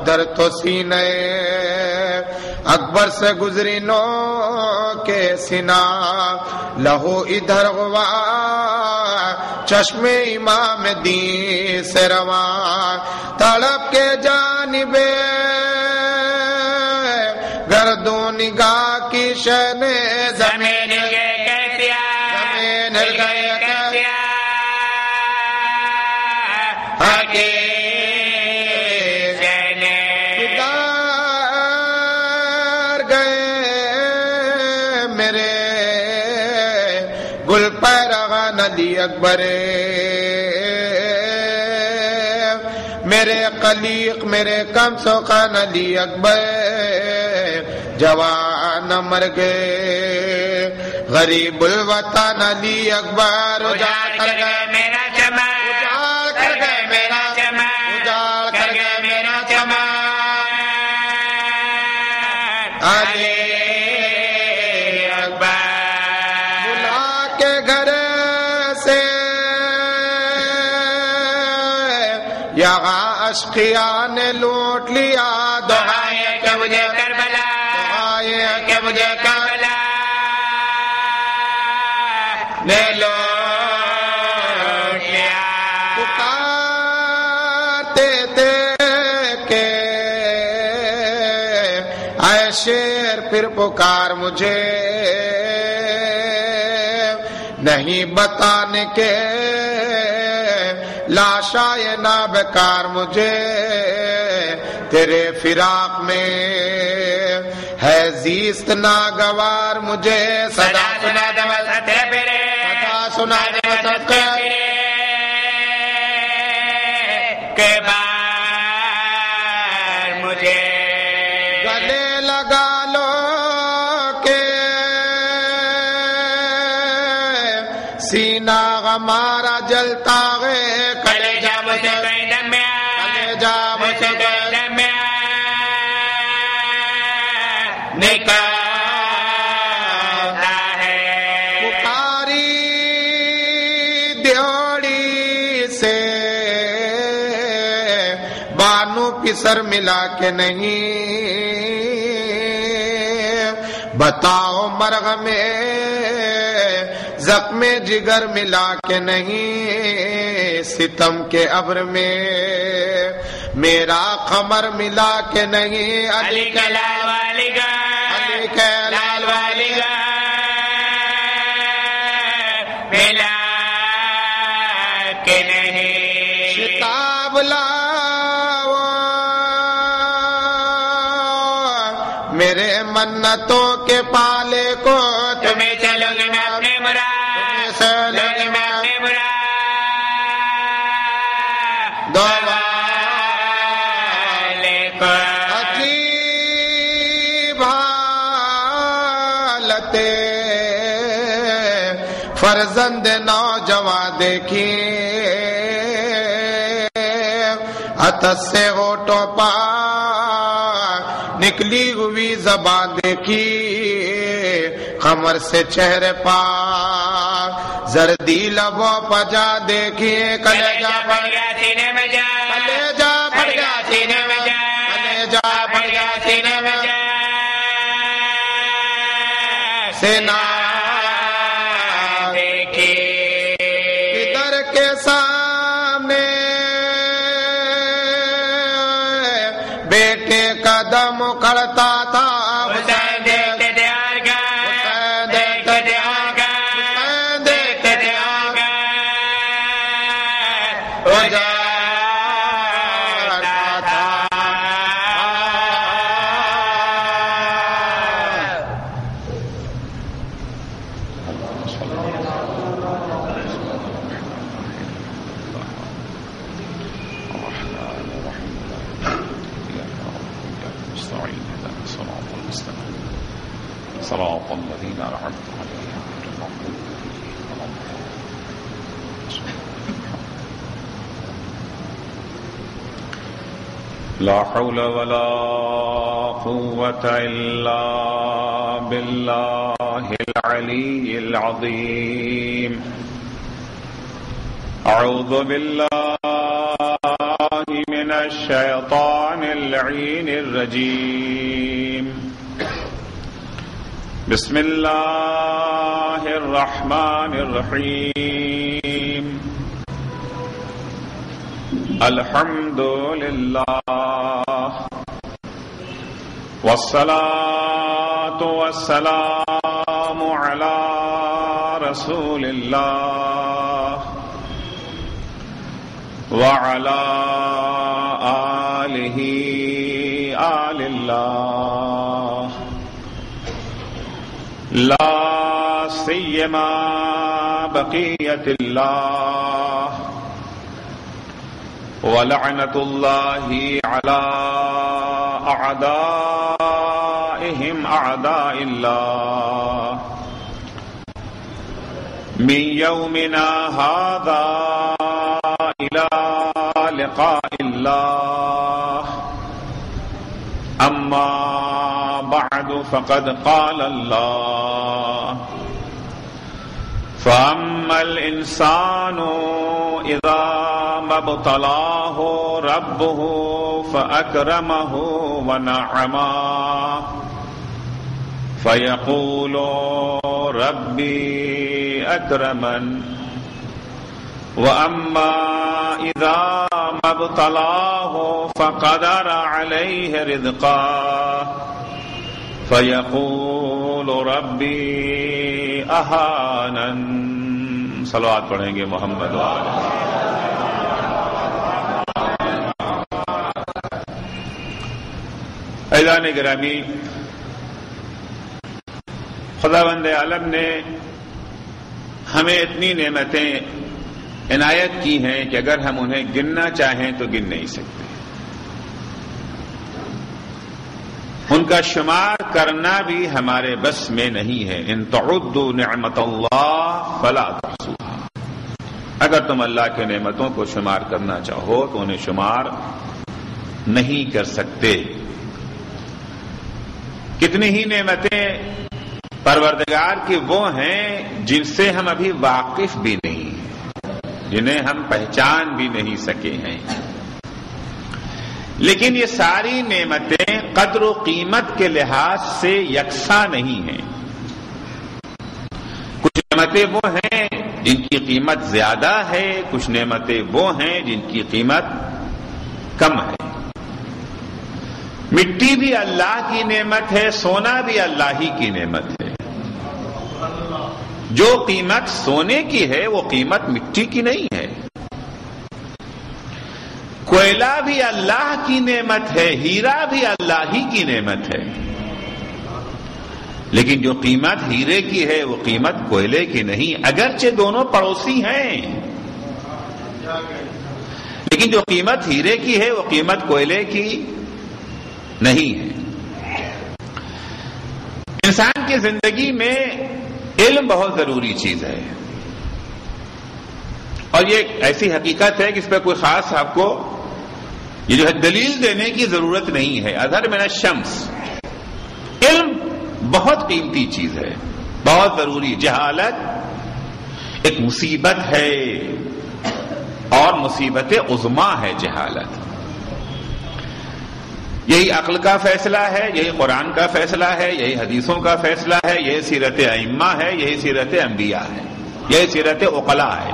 در تو سینے اکبر سے گزری نو کے سنا لہو ادھر ہوا چشم امام دین سے رواں تڑپ کے جانب گردوں نگاہ کی شن زمین زمین علی اکبر میرے قلیق میرے کم سخن علی اکبر جوان مر گئے غریب الوطن علی اکبر اجاڑ کر گئے میرا چمن اجاڑ کر گئے میرا چمن اجاڑ کر گئے میرا چمن علی اشقیاء نے لوٹ لیا دعائیں کہ مجھے کربلا دعائیں کہ مجھے کربلا نے لوٹ لیا پکارتے تھے کہ اے شیر پھر پکار مجھے نہیں بتانے کے لاشا یہ نابکار مجھے تیرے فراق میں ہے زیست ناگوار مجھے صدا سنا دے وسط پھرے صدا سنا دے وسط پھرے کے بار مجھے گلے لگا لو کہ سینہ ہمارا جلتا ہے سر ملا کے نہیں بتاؤ مرغ میں زخم جگر ملا کے نہیں ستم کے ابر میں میرا قمر ملا کے نہیں علی کے لال والی گا علی کے لال والی گا ملا کے نہیں شتاب لا میرے منتوں کے پالے کو تمہیں چلو گے میں اپنے مراد چلو گے میں اپنے مراد دعا لے کر عجیب حالت فرزند نوجوان دیکھی عطس سے ہونٹوں پا نکلی ہوئی زبان دیکھی قمر سے چہرے پا زردی لبوں پجا دیکھی کلیجہ پڑ گیا سینے میں جا کلیجہ پڑ گیا سینے میں جا کلیجہ پڑ گیا سینے میں جا سینا دیکھی ادھر کے سامنے بیٹے کا دم اکھڑتا تھا حسین دیکھتے تھے آگا حسین دیکھتے تھے آگا حسین دیکھتے تھے آگا اجاڑتا تھا صراط الذين أنعمت عليهم لا حول ولا قوة إلا بالله العلي العظيم أعوذ بالله من الشيطان اللعين الرجيم بسم الله الرحمن الرحيم الحمد لله والصلاة والسلام على رسول الله وعلى آله آل الله لا سيما بقية الله ولعنة الله على أعدائهم أعداء الله من يومنا هذا إلى لقاء الله أما بعد فقد قال الله فأما الإنسان إذا ما ابتلاه ربه فأكرمه ونعمه فيقول ربي أكرمن وأما إذا ما ابتلاه فقدر عليه رزقه فيقول ربي أهانن. صلوات پڑھیں گے محمد وآلہ. عزیزان گرامی، خداوند عالم نے ہمیں اتنی نعمتیں عنایت کی ہیں کہ اگر ہم انہیں گننا چاہیں تو گن نہیں سکتے. ان کا شمار کرنا بھی ہمارے بس میں نہیں ہے. ان تعدوا نعمت اللہ فلا تحصوها. اگر تم اللہ کے نعمتوں کو شمار کرنا چاہو تو انہیں شمار نہیں کر سکتے. کتنی ہی نعمتیں پروردگار کی وہ ہیں جن سے ہم ابھی واقف بھی نہیں ہیں، جنہیں ہم پہچان بھی نہیں سکے ہیں. لیکن یہ ساری نعمتیں قدر و قیمت کے لحاظ سے یکساں نہیں ہیں. کچھ نعمتیں وہ ہیں جن کی قیمت زیادہ ہے، کچھ نعمتیں وہ ہیں جن کی قیمت کم ہے. مٹی بھی اللہ کی نعمت ہے، سونا بھی اللہ ہی کی نعمت ہے. جو قیمت سونے کی ہے وہ قیمت مٹی کی نہیں ہے. کوئلہ بھی اللہ کی نعمت ہے، ہیرا بھی اللہ ہی کی نعمت ہے. لیکن جو قیمت ہیرے کی ہے وہ قیمت کوئلے کی نہیں، اگرچہ دونوں پڑوسی ہیں، لیکن جو قیمت ہیرے کی ہے وہ قیمت کوئلے کی نہیں ہے. انسان کی زندگی میں علم بہت ضروری چیز ہے، اور یہ ایک ایسی حقیقت ہے کہ اس پہ کوئی خاص آپ کو یہ جو ہے دلیل دینے کی ضرورت نہیں ہے. اظہر من الشمس، علم بہت قیمتی چیز ہے، بہت ضروری. جہالت ایک مصیبت ہے، اور مصیبت عظما ہے جہالت. یہی عقل کا فیصلہ ہے، یہی قرآن کا فیصلہ ہے، یہی حدیثوں کا فیصلہ ہے، یہی سیرت ائمہ ہے، یہی سیرت انبیاء ہے، یہی سیرت عقلاء ہے.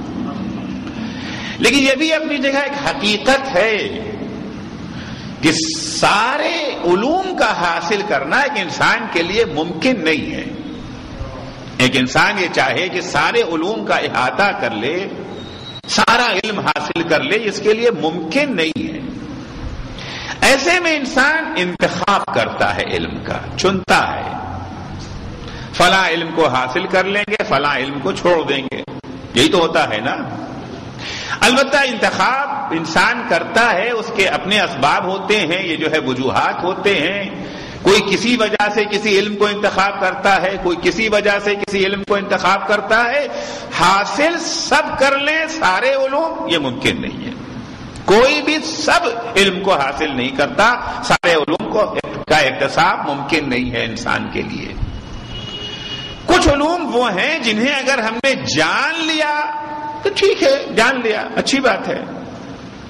لیکن یہ بھی اپنی جگہ ایک حقیقت ہے کہ سارے علوم کا حاصل کرنا ایک انسان کے لیے ممکن نہیں ہے. ایک انسان یہ چاہے کہ سارے علوم کا احاطہ کر لے، سارا علم حاصل کر لے، اس کے لیے ممکن نہیں ہے. ایسے میں انسان انتخاب کرتا ہے، علم کا چنتا ہے. فلاں علم کو حاصل کر لیں گے، فلاں علم کو چھوڑ دیں گے، یہی تو ہوتا ہے نا. البتہ انتخاب انسان کرتا ہے، اس کے اپنے اسباب ہوتے ہیں، یہ جو ہے وجوہات ہوتے ہیں. کوئی کسی وجہ سے کسی علم کو انتخاب کرتا ہے، کوئی کسی وجہ سے کسی علم کو انتخاب کرتا ہے. حاصل سب کر لیں سارے علوم، یہ ممکن نہیں ہے. کوئی بھی سب علم کو حاصل نہیں کرتا، سارے علوم کا اکتساب ممکن نہیں ہے انسان کے لیے. کچھ علوم وہ ہیں جنہیں اگر ہم نے جان لیا تو ٹھیک ہے، جان لیا اچھی بات ہے.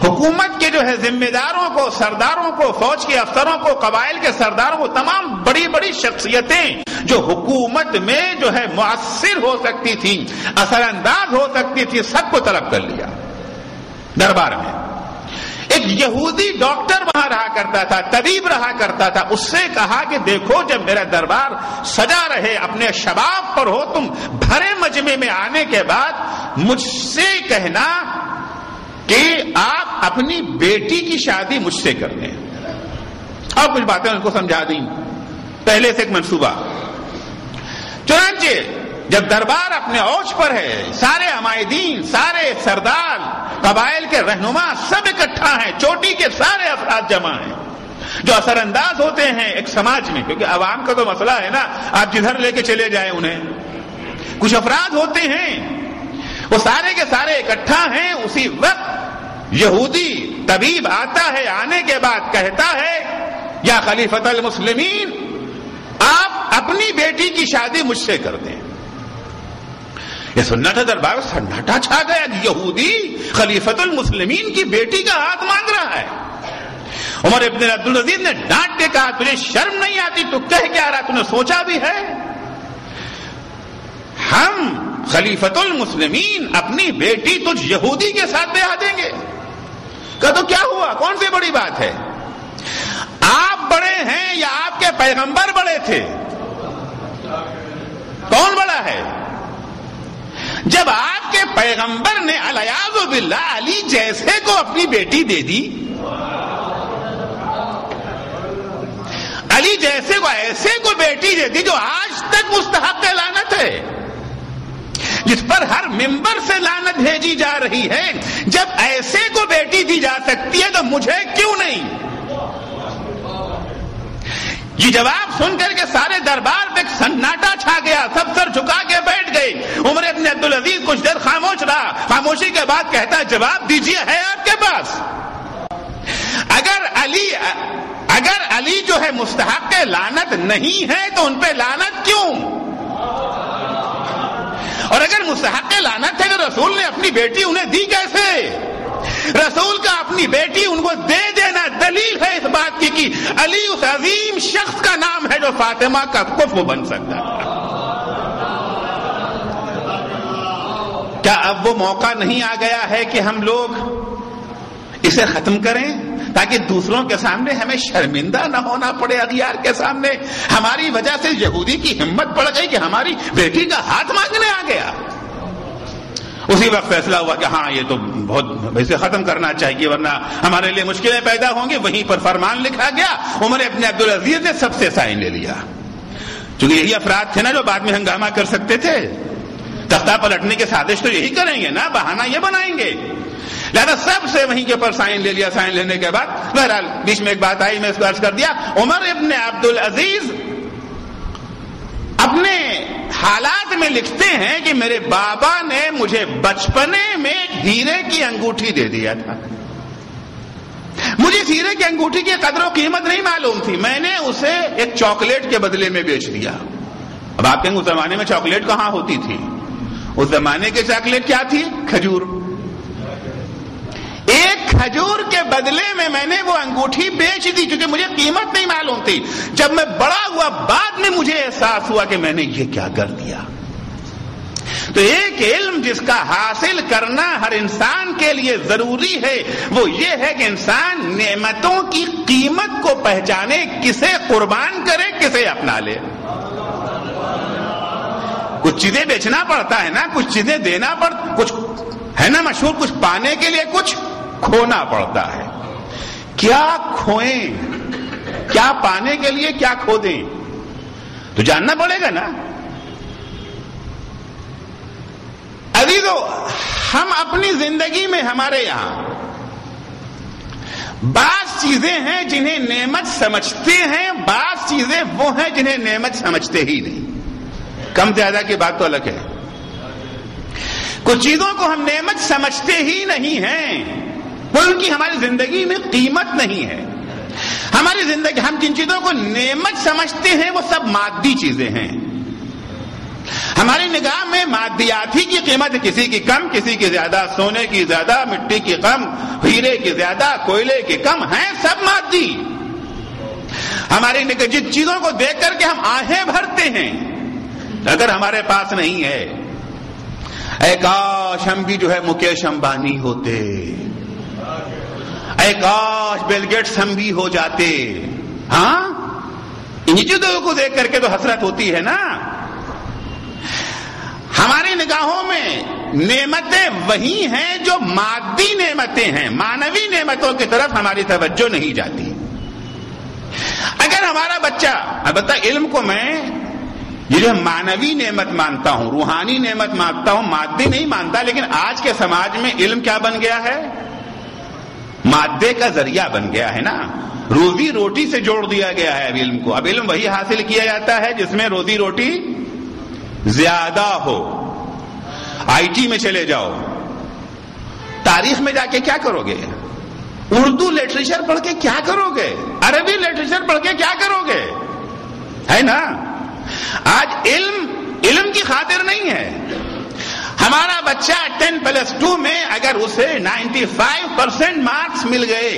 حکومت کے جو ہے ذمہ داروں کو، سرداروں کو، فوج کے افسروں کو، قبائل کے سرداروں کو، تمام بڑی بڑی شخصیتیں جو حکومت میں جو ہے مؤثر ہو سکتی تھی، اثر انداز ہو سکتی تھی، سب کو طلب کر لیا دربار میں۔ ایک یہودی ڈاکٹر وہاں رہا کرتا تھا، طبیب رہا کرتا تھا، اس سے کہا کہ دیکھو جب میرا دربار سجا رہے، اپنے شباب پر ہو، تم بھرے مجمع میں آنے کے بعد مجھ سے کہنا کہ آپ اپنی بیٹی کی شادی مجھ سے کر دیں۔ اور کچھ باتیں ان کو سمجھا دیں، پہلے سے ایک منصوبہ۔ چنانچہ جب دربار اپنے اوج پر ہے، سارے عمائدین، سارے سردار، قبائل کے رہنما سب اکٹھا ہیں، چوٹی کے سارے افراد جمع ہیں جو اثر انداز ہوتے ہیں ایک سماج میں، کیونکہ عوام کا تو مسئلہ ہے نا، آپ جدھر لے کے چلے جائیں انہیں۔ کچھ افراد ہوتے ہیں، وہ سارے کے سارے اکٹھا ہیں۔ اسی وقت یہودی طبیب آتا ہے، آنے کے بعد کہتا ہے یا خلیفۃ المسلمین، آپ اپنی بیٹی کی شادی مجھ سے کر دیں۔ یہ سننا تھا دربار میں سناٹا چھا گیا، یہودی خلیفۃ المسلمین کی بیٹی کا ہاتھ مانگ رہا ہے۔ عمر ابن عبدالعزیز نے ڈانٹ کے کہا تجھے شرم نہیں آتی؟ تو کہہ کیا رہا؟ تو نے سوچا بھی ہے ہم خلیفۃ المسلمین اپنی بیٹی تجھ یہودی کے ساتھ بیاہ دیں گے؟ کہا تو کیا ہوا، کون سی بڑی بات ہے؟ آپ بڑے ہیں یا آپ کے پیغمبر بڑے تھے؟ کون بڑا ہے؟ جب آپ کے پیغمبر نے الیاذ باللہ علی جیسے کو اپنی بیٹی دے دی، علی جیسے کو ایسے کو بیٹی دے دی جو آج تک مستحق لعنت ہے، جس پر ہر ممبر سے لعنت بھیجی جا رہی ہے، جب ایسے کو بیٹی دی جا سکتی ہے تو مجھے کیوں نہیں؟ یہ جواب سن کر کے سارے دربار میں سناٹا چھا گیا، سب سر جھکا کے بیٹھ گئے۔ عمر ابن عبدالعزیز کچھ دیر خاموش رہا، خاموشی کے بعد کہتا ہے جواب دیجیے، ہے آپ کے پاس؟ اگر علی جو ہے مستحق لعنت نہیں ہے تو ان پہ لعنت کیوں؟ اور اگر مستحق لعنت ہے تو رسول نے اپنی بیٹی انہیں دی کیسے؟ رسول کا اپنی بیٹی ان کو دے دینا دلیل ہے اس بات کی کہ علی اس عظیم شخص کا نام ہے جو فاطمہ کا کفو بن سکتا ہے۔ کیا اب وہ موقع نہیں آ گیا ہے کہ ہم لوگ اسے ختم کریں تاکہ دوسروں کے سامنے ہمیں شرمندہ نہ ہونا پڑے؟ اغیار کے سامنے ہماری وجہ سے یہودی کی ہمت پڑ گئی کہ ہماری بیٹی کا ہاتھ مانگنے آ گیا۔ اسی وقت فیصلہ ہوا کہ ہاں یہ تو بہت ویسے ختم کرنا چاہیے ورنہ ہمارے لیے مشکلیں پیدا ہوں گی۔ وہیں پر فرمان لکھا گیا، عمر ابن عبدالعزیز نے سب سے سائن لے لیا، چونکہ یہی افراد تھے نا جو بعد میں ہنگامہ کر سکتے تھے، تختہ پلٹنے کی سازش تو یہی کریں گے نا، بہانہ یہ بنائیں گے، لہذا سب سے وہیں کے اوپر سائن لے لیا۔ سائن لینے کے بعد بہرحال بیچ میں ایک بات آئی، میں اس کو عرض کر دیا، عمر ابن عبدالعزیز اپنے حالات میں لکھتے ہیں کہ میرے بابا نے مجھے بچپنے میں ہیرے کی انگوٹھی دے دیا تھا، مجھے ہیرے کی انگوٹھی کی قدر و قیمت نہیں معلوم تھی، میں نے اسے ایک چاکلیٹ کے بدلے میں بیچ دیا۔ اب آپ کہیں اس زمانے میں چاکلیٹ کہاں ہوتی تھی؟ اس زمانے کی چاکلیٹ کیا تھی؟ کھجور۔ ایک کھجور کے بدلے میں نے وہ انگوٹھی بیچ دی کیونکہ مجھے قیمت نہیں معلوم تھی۔ جب میں بڑا ہوا بعد میں مجھے احساس ہوا کہ میں نے یہ کیا کر دیا۔ تو ایک علم جس کا حاصل کرنا ہر انسان کے لیے ضروری ہے وہ یہ ہے کہ انسان نعمتوں کی قیمت کو پہچانے، کسے قربان کرے، کسے اپنا لے۔ کچھ چیزیں بیچنا پڑتا ہے نا، کچھ چیزیں دینا پڑتا، کچھ ہے نا مشہور، کچھ پانے کے لیے کچھ کھونا پڑتا ہے۔ کیا کھوئیں، کیا پانے کے لیے کیا کھو دیں، تو جاننا پڑے گا نا۔ عزیزو، ہم اپنی زندگی میں ہمارے یہاں بعض چیزیں ہیں جنہیں نعمت سمجھتے ہیں، بعض چیزیں وہ ہیں جنہیں نعمت سمجھتے ہی نہیں۔ کم زیادہ کی بات تو الگ ہے، کچھ چیزوں کو ہم نعمت سمجھتے ہی نہیں ہیں، ان کی ہماری زندگی میں قیمت نہیں ہے۔ ہماری زندگی، ہم جن چیزوں کو نعمت سمجھتے ہیں وہ سب مادی چیزیں ہیں، ہماری نگاہ میں مادیات ہی کی قیمت کسی کی کم، کسی کی زیادہ، سونے کی زیادہ، مٹی کی کم، ہیرے کی زیادہ، کوئلے کی کم، ہیں سب مادی. ہماری نگاہ جن چیزوں کو دیکھ کر کے ہم آہیں بھرتے ہیں، اگر ہمارے پاس نہیں ہے، اے کاش ہم بھی جو ہے مکیش امبانی ہوتے، اے کاش بیل گیٹس ہم بھی ہو جاتے. ہاں انہی چیزوں کو دیکھ کر کے تو حسرت ہوتی ہے نا. ہماری نگاہوں میں نعمتیں وہی ہیں جو مادی نعمتیں ہیں، مانوی نعمتوں کی طرف ہماری توجہ نہیں جاتی. اگر ہمارا بچہ، البتہ علم کو میں یہ جو مانوی نعمت مانتا ہوں، روحانی نعمت مانتا ہوں، مادی نہیں مانتا، لیکن آج کے سماج میں علم کیا بن گیا ہے؟ مادے کا ذریعہ بن گیا ہے نا. روزی روٹی سے جوڑ دیا گیا ہے اب علم کو. اب علم وہی حاصل کیا جاتا ہے جس میں روزی روٹی زیادہ ہو. آئی ٹی میں چلے جاؤ، تاریخ میں جا کے کیا کرو گے؟ اردو لٹریچر پڑھ کے کیا کرو گے؟ عربی لٹریچر پڑھ کے کیا کرو گے؟ ہے نا. آج علم کی خاطر نہیں ہے. ہمارا بچہ 10+2 میں اگر اسے 95% مارکس مل گئے،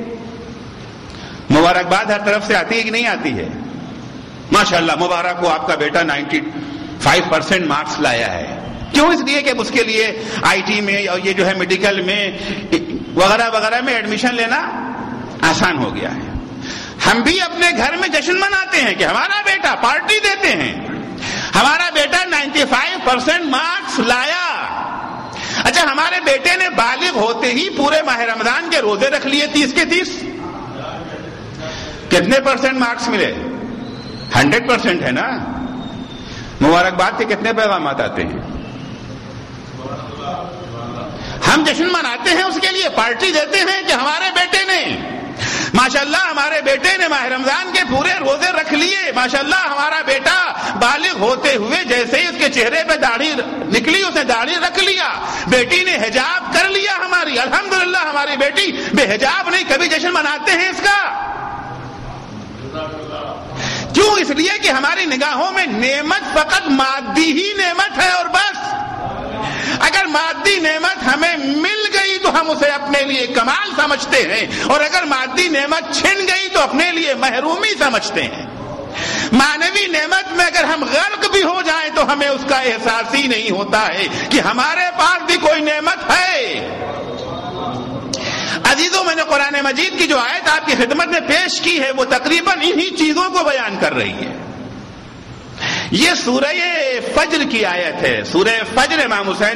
مبارکباد ہر طرف سے آتی ہے کہ نہیں آتی ہے؟ ماشاءاللہ مبارک ہو، آپ کا بیٹا 95% مارکس لایا ہے. کیوں؟ اس لیے کہ اس کے لیے آئی ٹی میں اور یہ جو ہے میڈیکل میں وغیرہ وغیرہ میں ایڈمیشن لینا آسان ہو گیا ہے. ہم بھی اپنے گھر میں جشن مناتے ہیں کہ ہمارا بیٹا، پارٹی دیتے ہیں، ہمارا بیٹا 95% مارکس لایا. اچھا، ہمارے بیٹے نے بالغ ہوتے ہی پورے ماہ رمضان کے روزے رکھ لیے 30 کے 30. کتنے % مارکس ملے؟ 100% ہے نا. مبارکباد کے کتنے پیغامات آتے ہیں؟ ہم جشن مناتے ہیں، اس کے لیے پارٹی دیتے ہیں کہ ہمارے بیٹے نے ماشاءاللہ، ہمارے بیٹے نے ماہ رمضان کے پورے روزے رکھ لیے. ماشاءاللہ ہمارا بیٹا بالغ ہوتے ہوئے جیسے ہی اس کے چہرے پہ داڑھی نکلی اس نے داڑھی رکھ لیا. بیٹی نے حجاب کر لیا ہماری، الحمدللہ ہماری بیٹی بے حجاب نہیں. کبھی جشن مناتے ہیں اس کا؟ کیوں؟ اس لیے کہ ہماری نگاہوں میں نعمت فقط مادی ہی نعمت ہے اور بس. اگر مادی نعمت ہمیں مل گئی تو ہم اسے اپنے لیے کمال سمجھتے ہیں، اور اگر مادی نعمت چھن گئی تو اپنے لیے محرومی سمجھتے ہیں. مانوی نعمت میں اگر ہم غرق بھی ہو جائیں تو ہمیں اس کا احساس ہی نہیں ہوتا ہے کہ ہمارے پاس بھی کوئی نعمت ہے. عزیزوں، میں نے قرآن مجید کی جو آیت آپ کی خدمت میں پیش کی ہے وہ تقریباً انہی چیزوں کو بیان کر رہی ہے. یہ سورہ فجر کی آیت ہے. سورہ فجر امام حسین